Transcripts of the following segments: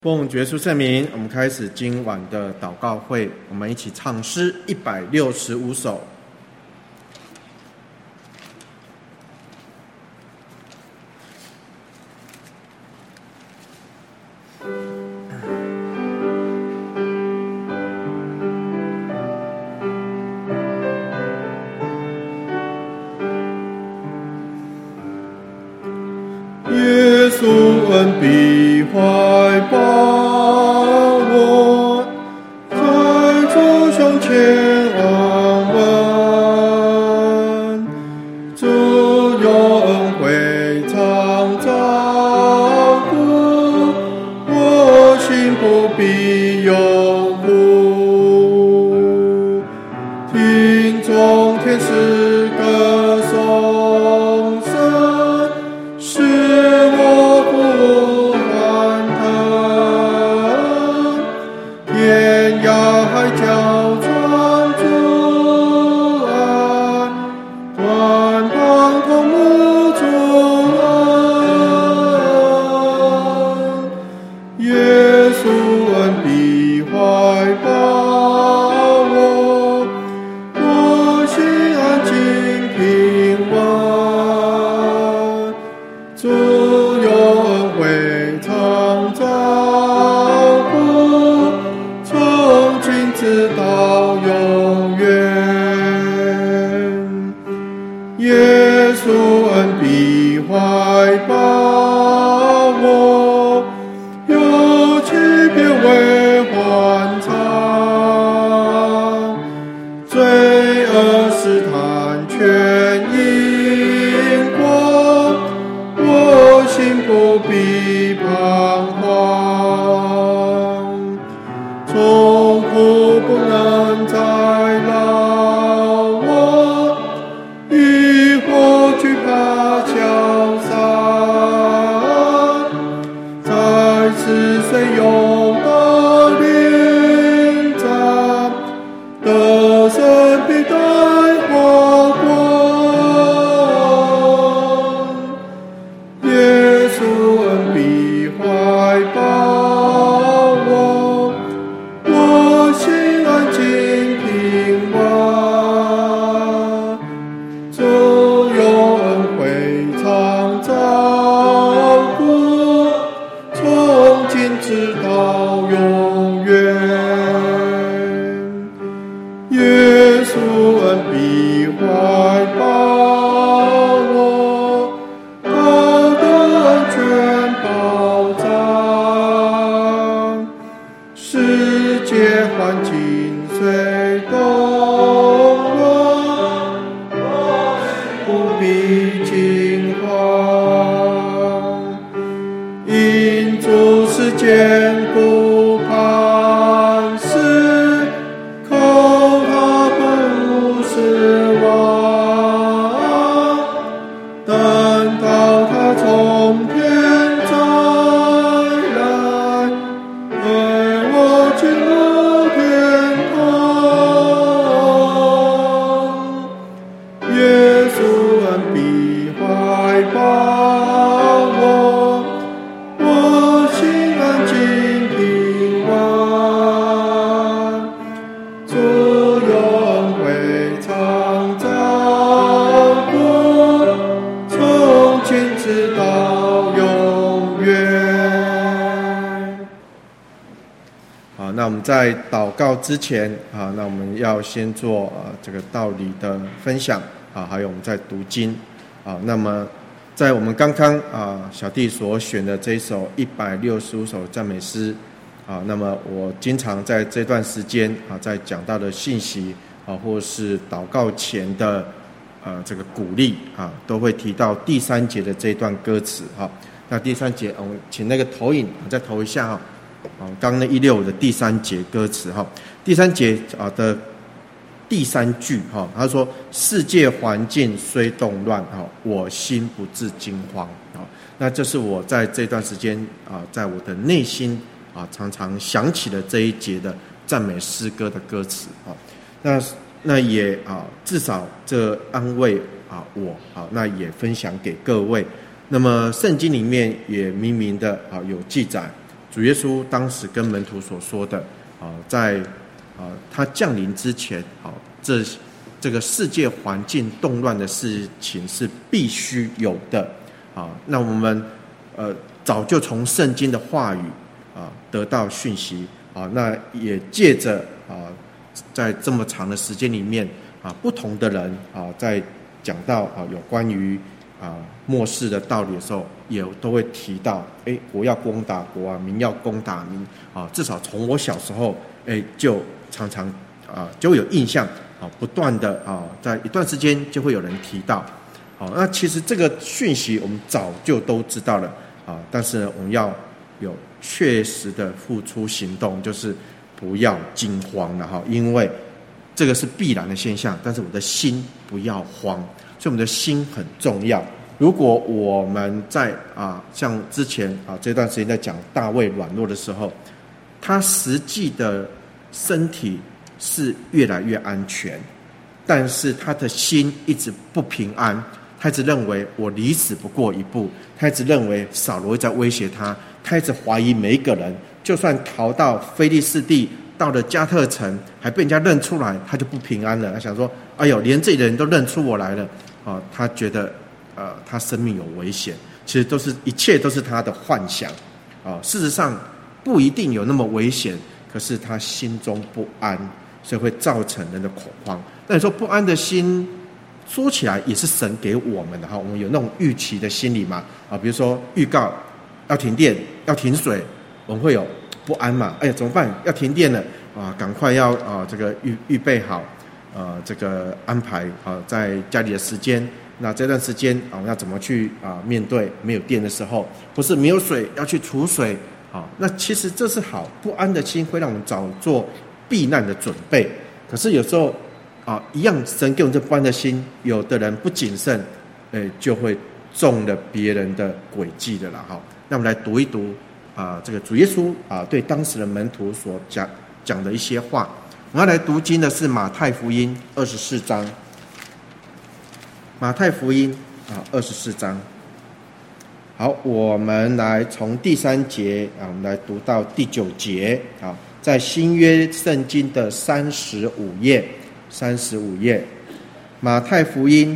奉主耶稣圣名，我们开始今晚的祷告会。我们一起唱诗165首。 耶稣恩庇怀抱我，在主胸前安稳。主有恩惠常照顾，我心不必忧苦。听众天使歌颂声，使我不欢腾。天涯海角传主爱，万邦同沐主恩。耶稣恩庇怀抱我，我心安静平稳。主有恩惠常照顾，从今直到永远。耶稣恩庇怀抱我，有区别为欢畅。罪恶试探全因果，我心不必彷徨。痛苦不能再扰我，疑惑惧怕消散。在此谁勇的临战，得胜必带华光。耶稣恩庇怀抱我，我心安静平稳。主有恩惠常照顾，从今直到永远。耶稣恩庇怀抱我，他的安全保障。世界环境虽动乱，我不必惊慌。因主是坚固磐石，靠他不失望。等到他从天再来，带我进入天堂。耶稣恩庇怀抱我，我心安静平稳。主有恩惠常照顾，从今直到永远。 好，那我们在祷告之前，那我们要先做这个道理的分享，还有我们在读经。那么在我们刚刚小弟所选的这一首165首赞美诗，那么我经常在这段时间在讲到的信息或是祷告前的这个鼓励都会提到第3节的这一段歌词。那第3节我们请那个投影再投一下刚刚那165的第3节歌词第3节的第3句他说世界环境虽动乱我心不致惊慌。那这是我在这段时间在我的内心常常想起了这一节的赞美诗歌的歌词那也至少这安慰我那也分享给各位。那么圣经里面也明明的有记载主耶稣当时跟门徒所说的在他降临之前这个世界环境动乱的事情是必须有的那我们早就从圣经的话语得到讯息那也借着在这么长的时间里面不同的人在讲到有关于末世的道理的时候，也都会提到国要攻打国民要攻打民至少从我小时候就常常就会有印象不断的在一段时间就会有人提到那其实这个讯息我们早就都知道了但是我们要有确实的付出行动，就是不要惊慌了因为这个是必然的现象，但是我的心不要慌，所以我们的心很重要。如果我们在像之前这段时间在讲大卫软弱的时候，他实际的身体是越来越安全，但是他的心一直不平安，他一直认为我离死不过一步，他一直认为扫罗在威胁他，他一直怀疑每一个人，就算逃到非利士地，到了加特城还被人家认出来，他就不平安了。他想说哎呦，连这里的人都认出我来了他觉得他生命有危险。其实一切都是他的幻想事实上不一定有那么危险，可是他心中不安，所以会造成人的恐慌。那你说不安的心说起来也是神给我们的我们有那种预期的心理嘛比如说预告要停电要停水，我们会有不安嘛，哎呀怎么办，要停电了赶快要这个预备好这个安排在家里的时间，那这段时间我们要怎么去面对没有电的时候，或是没有水要去储水那其实这是好，不安的心会让我们早做避难的准备。可是有时候一样神给我们这不安的心，有的人不谨慎就会中了别人的诡计的啦那我们来读一读这个主耶稣对当时的门徒所讲的一些话。我们要来读经的是马太福音24章，马太福音24章。好，我们来从第3节我们来读到第9节在新约圣经的35页，马太福音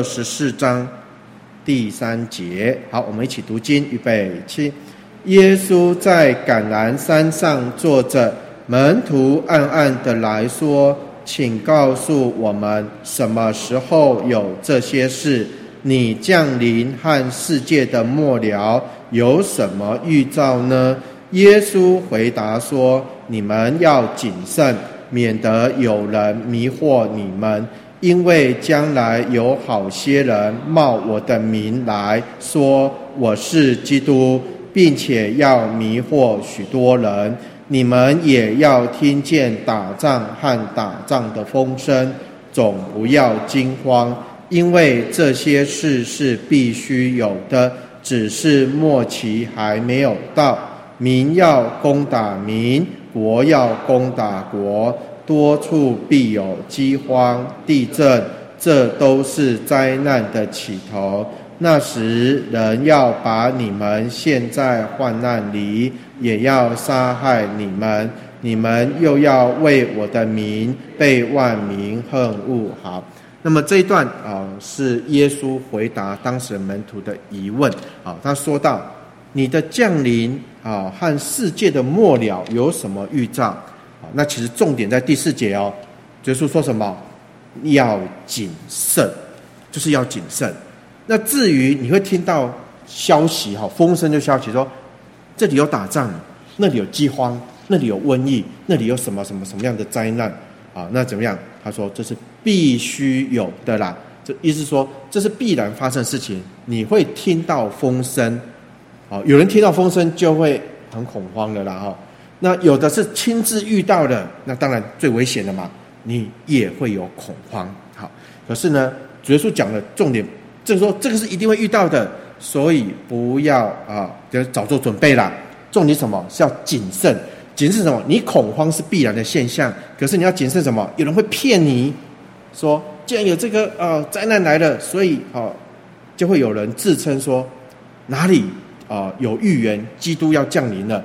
24章第3节。好，我们一起读经，预备起。耶稣在橄榄山上坐着，门徒暗暗的来说，请告诉我们什么时候有这些事，你降临和世界的末了有什么预兆呢？耶稣回答说，你们要谨慎，免得有人迷惑你们，因为将来有好些人冒我的名来说我是基督，并且要迷惑许多人。你们也要听见打仗和打仗的风声，总不要惊慌，因为这些事是必须有的，只是末期还没有到。民要攻打民，国要攻打国，多处必有饥荒、地震，这都是灾难的起头。那时人要把你们陷在患难里，也要杀害你们，你们又要为我的名被万民恨恶。好，那么这一段是耶稣回答当时的门徒的疑问他说到你的降临和世界的末了有什么预兆那其实重点在第4节耶稣说什么？要谨慎，就是要谨慎。那至于你会听到消息风声，就消息说这里有打仗，那里有饥荒，那里有瘟疫，那里有什么什么什么样的灾难那怎么样？他说这是必须有的啦，这意思说这是必然发生的事情。你会听到风声有人听到风声就会很恐慌的啦那有的是亲自遇到的，那当然最危险的嘛，你也会有恐慌。好，可是呢主耶稣讲的重点就是说这个是一定会遇到的，所以不要就早做准备啦。重点什么？是要谨慎。谨慎什么？你恐慌是必然的现象，可是你要谨慎什么？有人会骗你说既然有这个灾难来了，所以就会有人自称说哪里有预言基督要降临了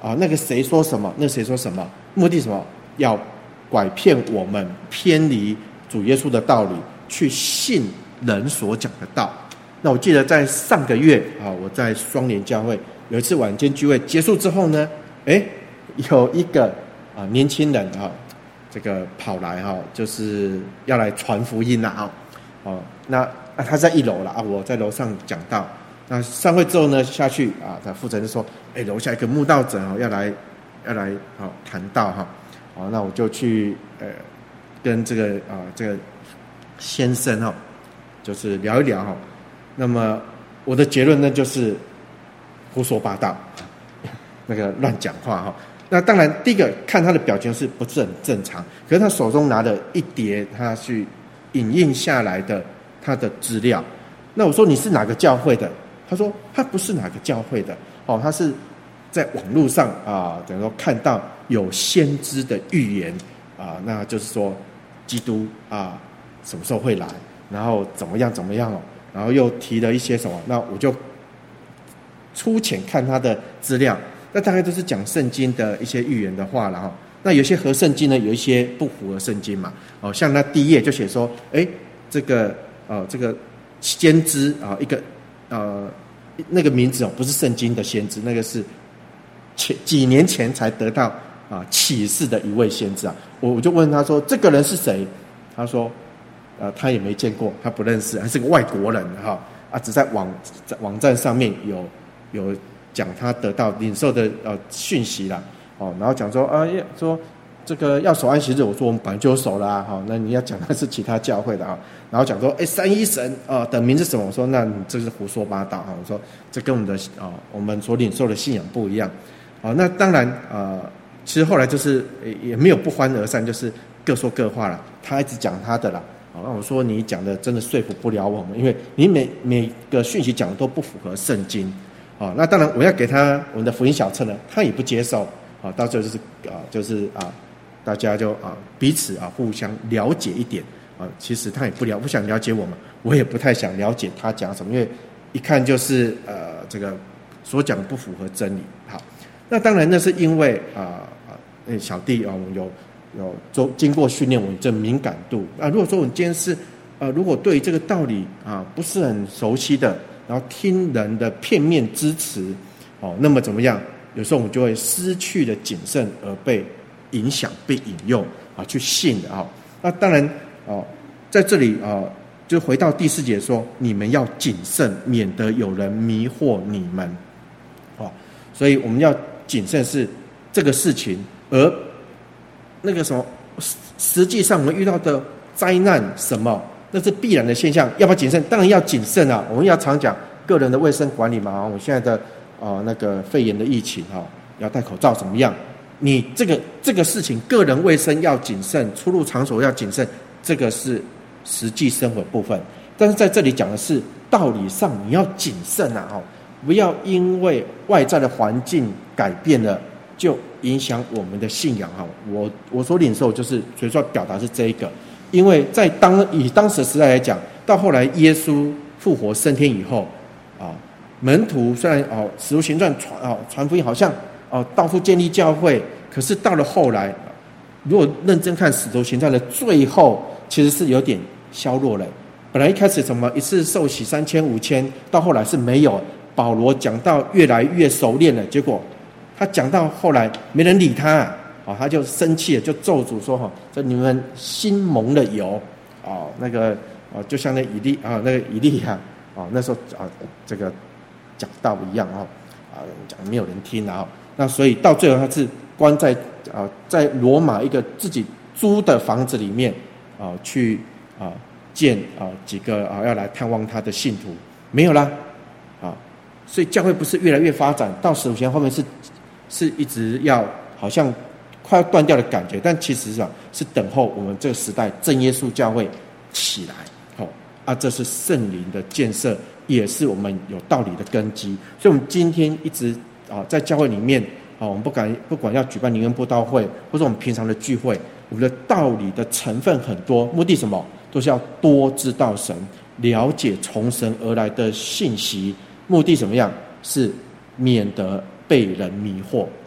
那个谁说什么，那谁说什么，目的什么？要拐骗我们偏离主耶稣的道理，去信人所讲的道。那我记得在上个月我在双连教会有一次晚间聚会结束之后呢，有一个年轻人这个跑来就是要来传福音啦那他在1楼了我在楼上讲道。那上会之后呢，下去他负责人说，楼下一个慕道者要来谈道那我就去跟这个先生就是聊一聊那么我的结论呢就是胡说八道，那个乱讲话那当然第一个看他的表情是不是很正常，可是他手中拿了一叠他去影印下来的他的资料。那我说你是哪个教会的？他说他不是哪个教会的他是在网络上等于说看到有先知的预言那就是说基督什么时候会来，然后怎么样然后又提了一些什么，那我就粗浅看他的资料，那大概都是讲圣经的一些预言的话了那有些合圣经呢，有一些不符合圣经嘛像那第一页就写说这个先知一个那个名字不是圣经的先知，那个是几年前才得到启示的一位先知我就问他说这个人是谁？他说他也没见过，他不认识，还是个外国人只在网站上面有讲他得到领受的讯息啦然后讲说说这个要守安息日，我说我们本来就有守啦那你要讲的是其他教会的然后讲说三一神的名是什么？我说那你这是胡说八道我说这跟我们的我们所领受的信仰不一样那当然其实后来就是也没有不欢而散，就是各说各话了，他一直讲他的啦那我说你讲的真的说服不了我们，因为你每个讯息讲的都不符合圣经那当然我要给他我们的福音小册呢，他也不接受到最后就是大家就彼此互相了解一点其实他也不想了解我们，我也不太想了解他讲什么，因为一看就是这个所讲的不符合真理。好，那当然那是因为小弟我们有经过训练，我们这敏感度如果说我们今天是如果对这个道理不是很熟悉的，然后听人的片面之词那么怎么样？有时候我们就会失去了谨慎，而被影响、被引诱去信的那当然在这里就回到第4节说，你们要谨慎，免得有人迷惑你们所以我们要谨慎是这个事情，而那个什么实际上我们遇到的灾难什么，那是必然的现象，要不要谨慎？当然要谨慎我们要常讲个人的卫生管理嘛我们现在的那个肺炎的疫情要戴口罩怎么样？你这个事情个人卫生要谨慎，出入场所要谨慎，这个是实际生活部分。但是在这里讲的是道理上你要谨慎不要因为外在的环境改变了就影响我们的信仰我所领受就是所以说表达是这一个，因为在以当时的时代来讲，到后来耶稣复活升天以后门徒虽然使徒行传传福音好像到处建立教会，可是到了后来如果认真看使徒行传的最后，其实是有点削弱了。本来一开始什么一次受洗3000、5000，到后来是没有。保罗讲到越来越熟练了，结果他讲到后来没人理他他就生气了，就咒诅说这你们心蒙了油那个就像那以利亚那时候这个讲道一样讲没有人听那所以到最后他是关在罗马一个自己租的房子里面去见几个要来探望他的信徒，没有啦所以教会不是越来越发展，到使徒行传后面是一直要好像快要断掉的感觉，但其实是等候我们这个时代真耶稣教会起来这是圣灵的建设，也是我们有道理的根基。所以我们今天一直在教会里面我们不管要举办灵恩布道会，或者我们平常的聚会，我们的道理的成分很多，目的什么？都是要多知道神，了解从神而来的信息，目的怎么样？是免得被人迷惑，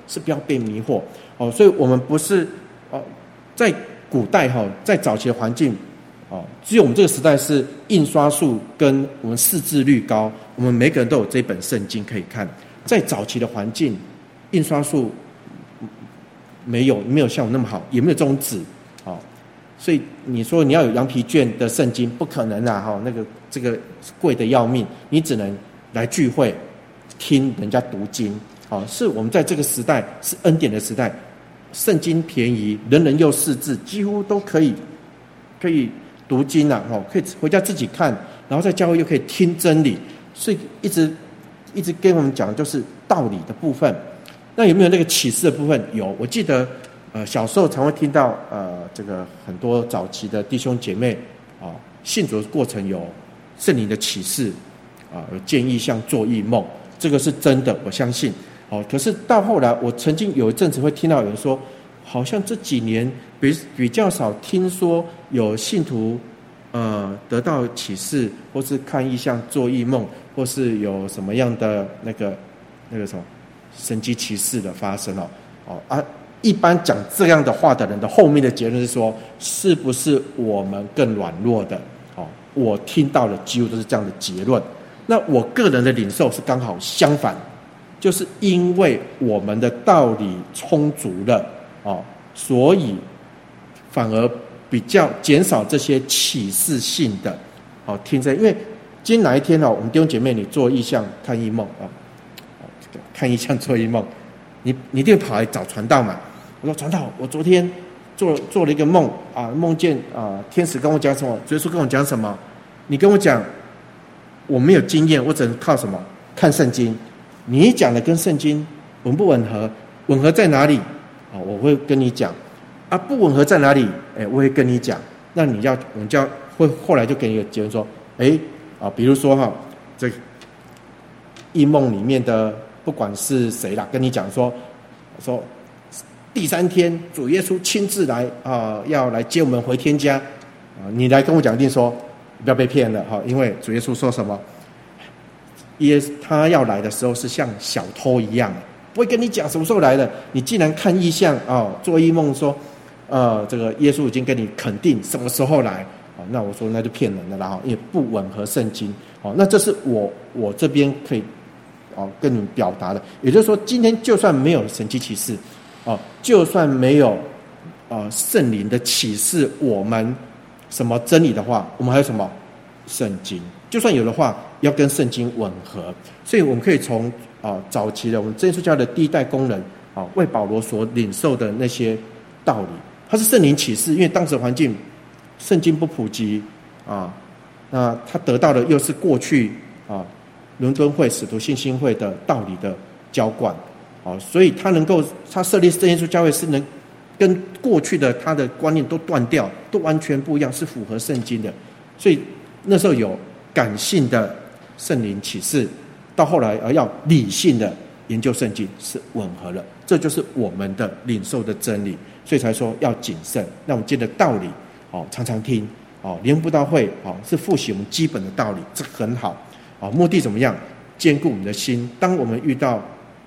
是不要被迷惑哦。所以我们不是在古代在早期的环境只有我们这个时代是印刷术跟我们识字率高，我们每个人都有这本圣经可以看。在早期的环境，印刷术没有像我那么好，也没有这种纸所以你说你要有羊皮卷的圣经不可能啊这个贵的要命，你只能来聚会听人家读经是我们在这个时代是恩典的时代，圣经便宜，人人又识字，几乎都可以读经可以回家自己看，然后在教会又可以听真理，所以一直跟我们讲的就是道理的部分。那有没有那个启示的部分？有，我记得小时候常会听到这个很多早期的弟兄姐妹信主的过程有圣灵的启示有见异象、做异梦，这个是真的，我相信可是到后来，我曾经有一阵子会听到有人说，好像这几年比较少听说有信徒得到启示，或是看异象、做异梦，或是有什么样的那个什么神迹奇事的发生一般讲这样的话的人的后面的结论是说，是不是我们更软弱的我听到的几乎都是这样的结论。那我个人的领受是刚好相反，就是因为我们的道理充足了所以反而比较减少这些启示性的听着。因为今天哪一天我们弟兄姐妹你做异象看异梦看异象做异梦，你一定会跑来找传道嘛。我说传道，我昨天做了一个梦梦见天使跟我讲什么，主耶稣跟我讲什么，你跟我讲，我没有经验，我只能靠什么看圣经。你讲的跟圣经吻不吻合？吻合在哪里我会跟你讲不吻合在哪里我会跟你讲。那我们就要会后来就给你一个结论说比如说这异梦里面的不管是谁啦，跟你讲说第3天主耶稣亲自来要来接我们回天家你来跟我讲，一定说不要被骗了因为主耶稣说什么，他要来的时候是像小偷一样，不会跟你讲什么时候来的。你既然看异象做异梦说这个耶稣已经跟你肯定什么时候来那我说那就骗人的啦因为不吻合圣经那这是我这边可以跟你们表达的。也就是说，今天就算没有神迹奇事就算没有圣灵的启示我们什么真理的话，我们还有什么圣经？就算有的话，要跟圣经吻合。所以我们可以从早期的我们真耶稣教的第一代工人为保罗所领受的那些道理，它是圣灵启示，因为当时的环境圣经不普及那他得到的又是过去伦敦会、使徒信心会的道理的浇灌所以他设立真耶稣教会是能跟过去的他的观念都断掉，都完全不一样，是符合圣经的。所以那时候有感性的圣灵启示，到后来要理性的研究圣经是吻合了，这就是我们的领受的真理。所以才说要谨慎。那我们今天的道理常常听联合布道会是复习我们基本的道理，这很好目的怎么样？坚固我们的心。当我们遇到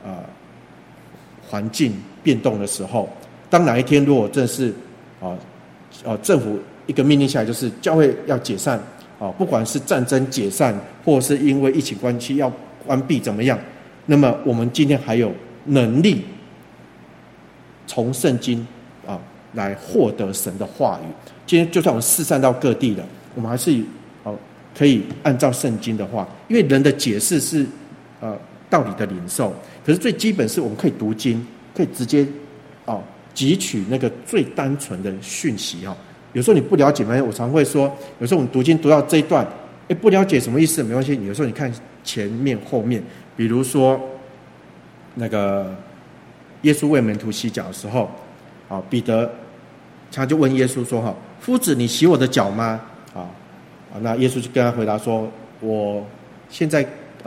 环境变动的时候，当哪一天如果正是政府一个命令下来，就是教会要解散不管是战争解散，或是因为疫情关系要关闭怎么样，那么我们今天还有能力从圣经来获得神的话语。今天就算我们四散到各地了，我们还是可以按照圣经的话，因为人的解释是道理的领受，可是最基本是我们可以读经，可以直接汲取那个最单纯的讯息有时候你不了解，我常会说，有时候我们读经读到这一段不了解什么意思没关系，有时候你看前面后面，比如说那个耶稣为门徒洗脚的时候彼得他就问耶稣说夫子，你洗我的脚吗？那耶稣就跟他回答说，我现在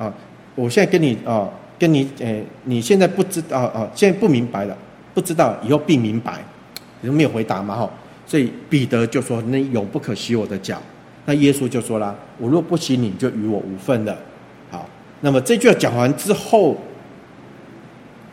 跟你你现在不知道现在不明白了，不知道以后必明白。你没有回答嘛所以彼得就说，你永不可洗我的脚。那耶稣就说啦，我若不洗你，就与我无分了。好，那么这句话讲完之后，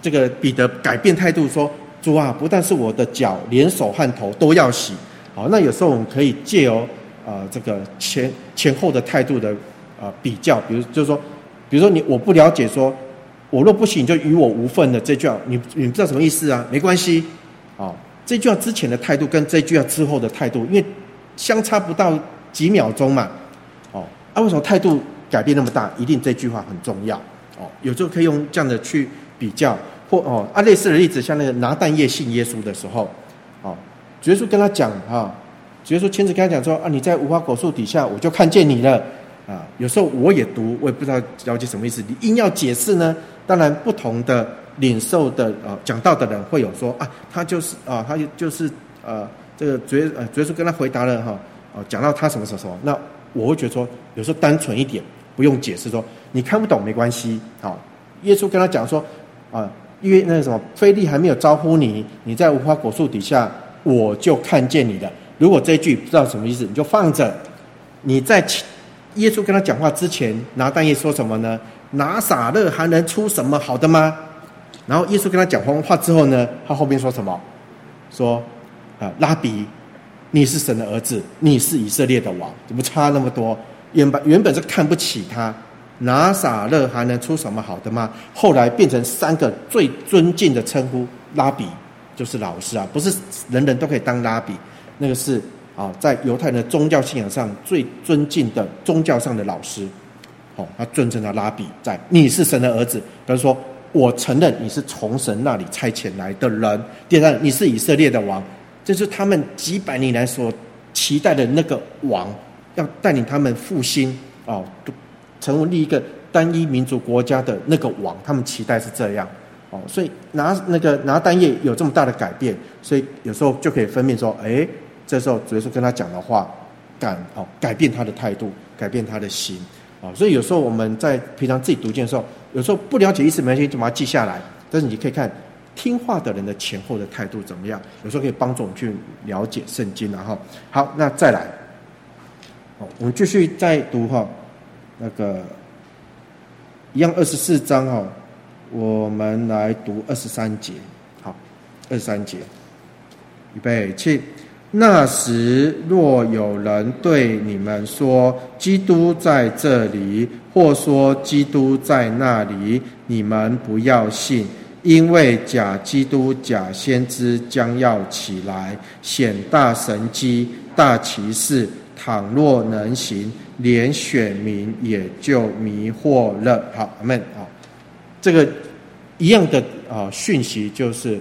这个彼得改变态度说：“主啊，不但是我的脚，连手和头都要洗。”好，那有时候我们可以借由这个前后的态度的比较，比如说我不了解说，我若不洗，你就与我无份的这句话，你不知道什么意思啊？没关系，这句话之前的态度跟这句话之后的态度，因为相差不到几秒钟嘛，为什么态度改变那么大？一定这句话很重要，有时候可以用这样的去比较，或类似的例子，像那个拿但业信耶稣的时候，主耶稣跟他讲主耶稣亲自跟他讲说你在无花果树底下，我就看见你了。有时候我也读，我也不知道了解什么意思。你硬要解释呢，当然不同的领受的讲道的人会有说他就是这个主耶稣跟他回答了讲到他什么什么，那我会觉得说有时候单纯一点，不用解释说你看不懂没关系。耶稣跟他讲说因为那个什么非利还没有招呼你，你在无花果树底下，我就看见你了。如果这一句不知道什么意思，你就放着。你在耶稣跟他讲话之前，拿但业说什么呢？拿撒勒还能出什么好的吗？然后耶稣跟他讲完话之后呢，他后面说什么？说拉比，你是神的儿子，你是以色列的王，怎么差那么多？原本是看不起他，拿撒勒还能出什么好的吗？后来变成3个最尊敬的称呼，拉比就是老师不是人人都可以当拉比，那个是在犹太人的宗教信仰上最尊敬的宗教上的老师，他尊称他拉比，在你是神的儿子，比如说我承认你是从神那里差遣来的人。第三，你是以色列的王，这是他们几百年来所期待的那个王，要带领他们复兴成为一个单一民族国家的那个王，他们期待是这样所以拿但业有这么大的改变，所以有时候就可以分辨说，这时候主耶稣跟他讲的话，改变他的态度，改变他的心所以有时候我们在平常自己读经的时候，有时候不了解意思没关系，就把它记下来。但是你可以看听话的人的前后的态度怎么样，有时候可以帮助我们去了解圣经。然后好，那再来，我们继续再读那个一样24章我们来读23节。好，23节，预备起。那时若有人对你们说基督在这里，或说基督在那里，你们不要信，因为假基督假先知将要起来，显大神迹大奇事，倘若能行，连选民也就迷惑了。好，阿们。这个一样的讯息就是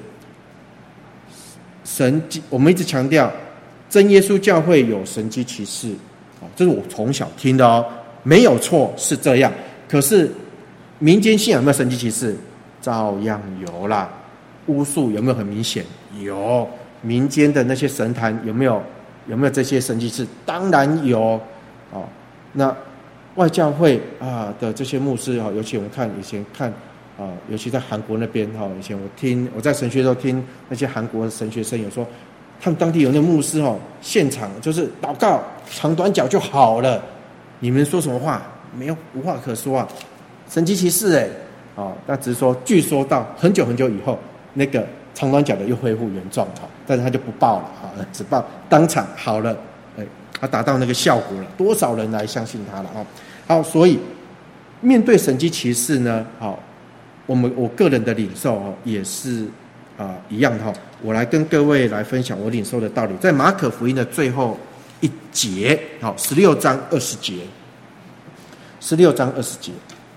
神迹，我们一直强调真耶稣教会有神迹奇事，这是我从小听的没有错，是这样。可是民间信仰有没有神迹奇事？照样有啦。巫术有没有很明显？有。民间的那些神坛有没有这些神迹奇事？当然有那外教会的这些牧师尤其我们以前看尤其在韩国那边以前我在神学的时候听那些韩国的神学生有说，他们当地有那个牧师现场就是祷告长短脚就好了，你们说什么话没有，无话可说神迹奇事那只是说据说到很久很久以后，那个长短脚的又恢复原状但是他就不报了只报当场好了，他达到那个效果了，多少人来相信他了好，所以面对神迹奇事呢我个人的领受也是一样的我来跟各位来分享我领受的道理，在马可福音的最后一节16章20节，16章20节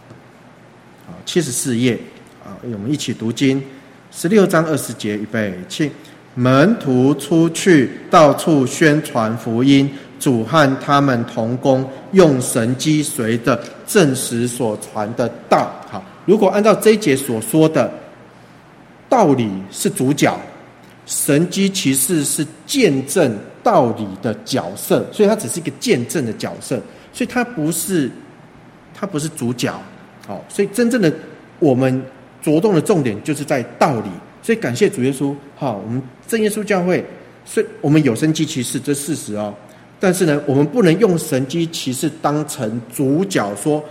74页我们一起读经。16章20节，预备起。门徒出去，到处宣传福音，主和他们同工，用神机随的证实所传的道。好，如果按照这一节所说的，道理是主角，神机奇事是见证道理的角色，所以它只是一个见证的角色，所以它不是主角。所以真正的我们着重的重点就是在道理。所以感谢主耶稣，我们真耶稣教会，所以我们有神迹奇事，这事实但是呢，我们不能用神迹奇事当成主角，说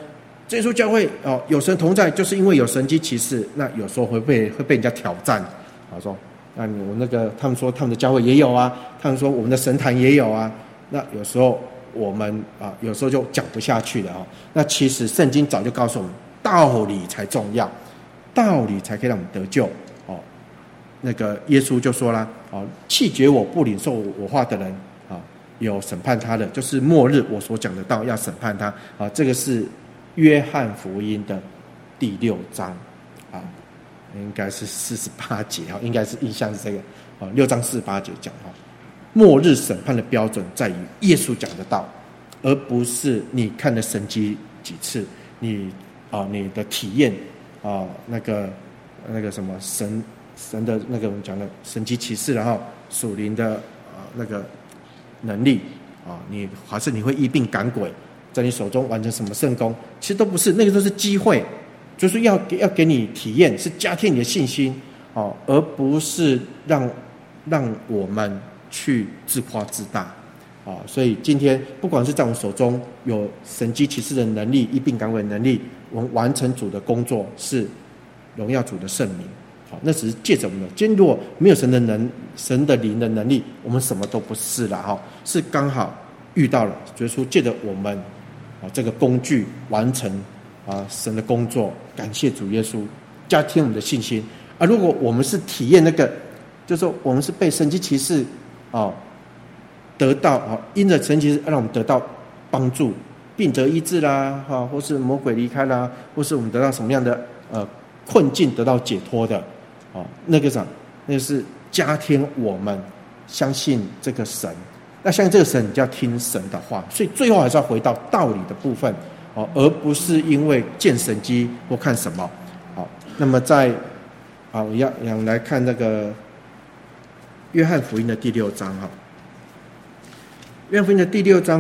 耶稣教会有神同在，就是因为有神迹奇事。那有时候会被人家挑战，说那我那个他们说他们的教会也有啊，他们说我们的神坛也有啊。那有时候我们有时候就讲不下去了那其实圣经早就告诉我们，道理才重要，道理才可以让我们得救那个耶稣就说啦弃绝我不领受我话的人有审判他的，就是末日我所讲的道要审判他这个是约翰福音的第6章应该是48节应该是印象是这个6章48节讲末日审判的标准在于耶稣讲的道，而不是你看的神迹几次，你的体验那个什么神的那个我们讲的神迹奇事，然后属灵的那个能力你还是你会医病赶鬼，在你手中完成什么圣功，其实都不是，那个都是机会，就是要给你体验，是加添你的信心而不是让我们去自夸自大所以今天不管是在我们手中有神迹奇事的能力，医病赶鬼的能力，我们完成主的工作是荣耀主的圣名那只是借着我们的。今天如果没有神的灵的能力，我们什么都不是了是刚好遇到了耶稣借着我们这个工具完成神的工作，感谢主耶稣，加添我们的信心如果我们是体验那个，就是说我们是被神迹奇事得到因着神迹奇事让我们得到帮助，病得医治啦或是魔鬼离开啦，或是我们得到什么样的困境得到解脱的那个是加添我们相信这个神。那相信这个神，你就要听神的话，所以最后还是要回到道理的部分而不是因为见神迹或看什么那么我要来看那个约翰福音的第6章约翰福音的第6章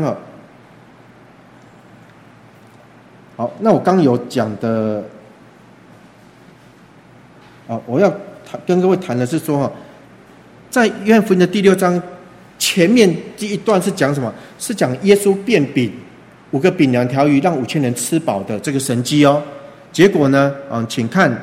好，那我刚有讲的我要跟各位谈的是说在约翰福音的第6章前面第一段是讲什么？是讲耶稣变饼，5个饼2条鱼让5000人吃饱的这个神迹结果呢请看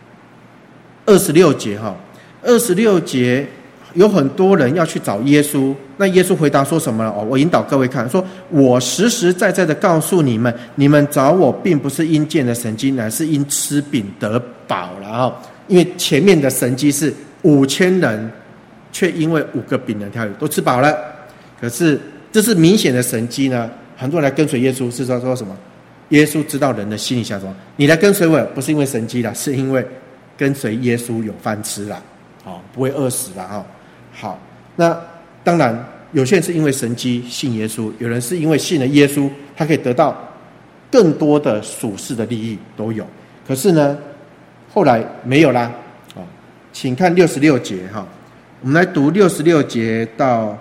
26节26节有很多人要去找耶稣，那耶稣回答说什么呢？我引导各位看，说我实实在在的告诉你们，你们找我并不是因见的神迹，乃是因吃饼得饱了因为前面的神迹是5000人，却因为5个饼2条鱼都吃饱了。可是这是明显的神迹呢，很多人来跟随耶稣是说什么？耶稣知道人的心里想什么，你来跟随我不是因为神迹啦，是因为跟随耶稣有饭吃啦不会饿死啦好，那当然有些人是因为神迹信耶稣，有人是因为信了耶稣他可以得到更多的属世的利益都有。可是呢后来没有啦请看66节我们来读66节到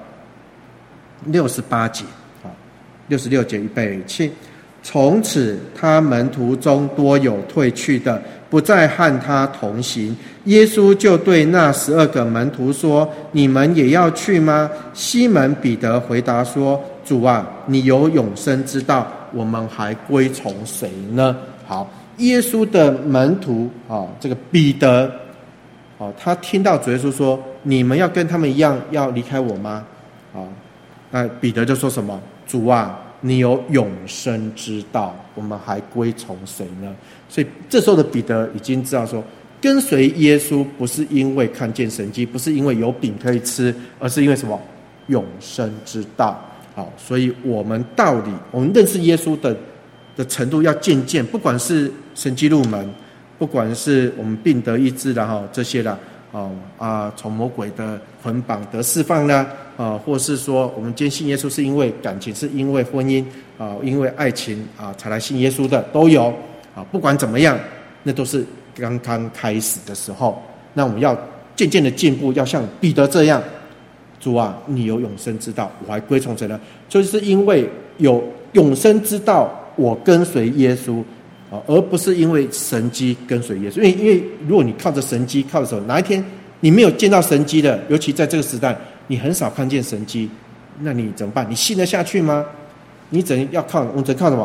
68节66节预备起。从此他门徒中多有退去的，不再和他同行。耶稣就对那12个门徒说，你们也要去吗？西门彼得回答说，主啊，你有永生之道，我们还归从谁呢？好，耶稣的门徒这个彼得他听到主耶稣说，你们要跟他们一样要离开我吗？那彼得就说什么？主啊，你有永生之道，我们还归从谁呢？所以这时候的彼得已经知道说，跟随耶稣不是因为看见神迹，不是因为有饼可以吃，而是因为什么？永生之道。好，所以我们道理，我们认识耶稣的程度要渐渐，不管是神迹入门，不管是我们病得医治啦这些啦从魔鬼的捆绑得释放啦或是说我们坚信耶稣是因为感情，是因为婚姻因为爱情才来信耶稣的都有不管怎么样，那都是刚刚开始的时候。那我们要渐渐的进步，要像彼得这样，主啊，你有永生之道，我还归从谁呢？就是因为有永生之道，我跟随耶稣而不是因为神迹跟随耶稣。因为如果你靠着神迹，靠着什么，哪一天你没有见到神迹的，尤其在这个时代你很少看见神迹，那你怎么办？你信得下去吗？你我们只靠什么？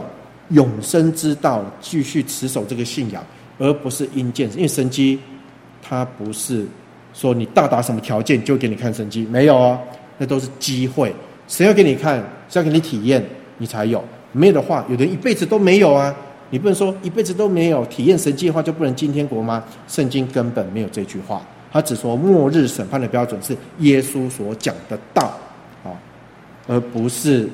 永生之道，继续持守这个信仰，而不是因见。因为神迹它不是说你到达什么条件就给你看神迹，没有啊，那都是机会。神要给你看，是要给你体验，你才有。没有的话，有的人一辈子都没有啊。你不能说一辈子都没有体验神迹的话就不能进天国吗？圣经根本没有这句话，他只说末日审判的标准是耶稣所讲的道，而不是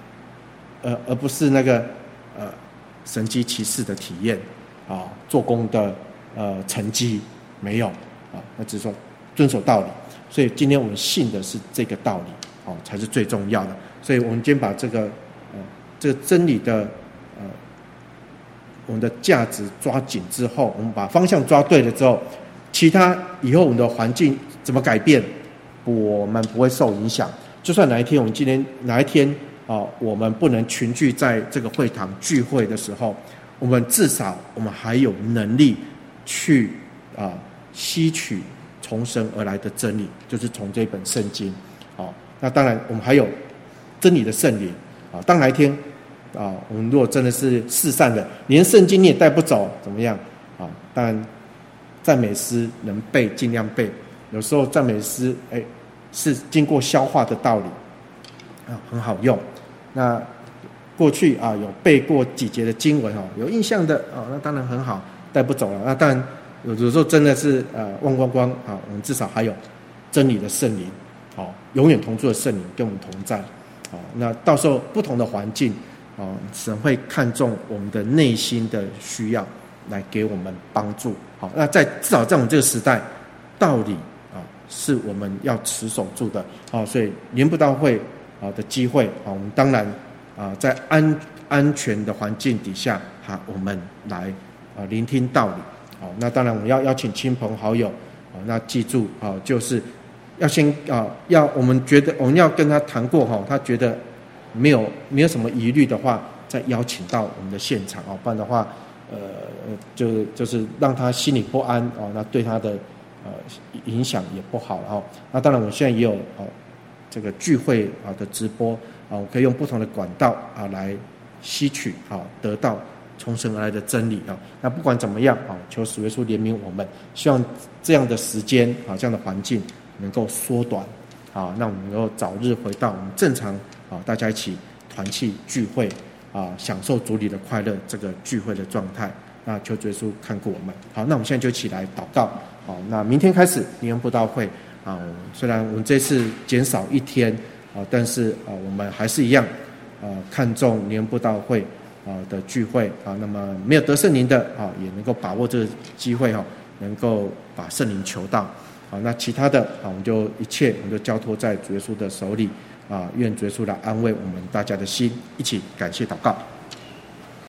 那个神迹奇事的体验做工的成绩没有那只是说遵守道理。所以今天我们信的是这个道理才是最重要的。所以我们今天把这个真理的我们的价值抓紧之后，我们把方向抓对了之后，其他以后我们的环境怎么改变，我们不会受影响。就算哪一天我们不能群聚在这个会堂聚会的时候，我们至少我们还有能力去吸取从神而来的真理，就是从这本圣经那当然我们还有真理的圣灵当哪一天我们如果真的是世散的，连圣经你也带不走，怎么样当然赞美诗能背尽量背，有时候赞美诗是经过消化的道理很好用。那过去有背过几节的经文有印象的那当然很好，带不走了。那当然有时候真的是忘光光我们至少还有真理的圣灵永远同住的圣灵跟我们同在那到时候不同的环境神会看重我们的内心的需要来给我们帮助那至少在我们这个时代，道理是我们要持守住的所以联布道会的机会我们当然在安全的环境底下我们来聆听道理那当然我们要邀请亲朋好友那记住就是要先我们觉得我们要跟他谈过他觉得没有什么疑虑的话，再邀请到我们的现场不然的话就是让他心里不安那对他的影响也不好那当然我现在也有这个聚会的直播我可以用不同的管道来吸取得到从神而来的真理那不管怎么样求主耶稣怜悯我们，希望这样的时间这样的环境能够缩短那我们能够早日回到我们正常大家一起团契聚会享受主里的快乐这个聚会的状态。那求主耶稣看顾我们。好，那我们现在就一起来祷告那明天开始联布道会虽然我们这次减少一天但是我们还是一样看重联布道会的聚会那么没有得圣灵的也能够把握这个机会能够把圣灵求到那其他的我们就交托在主耶稣的手里愿主耶稣来安慰我们大家的心，一起感谢祷告。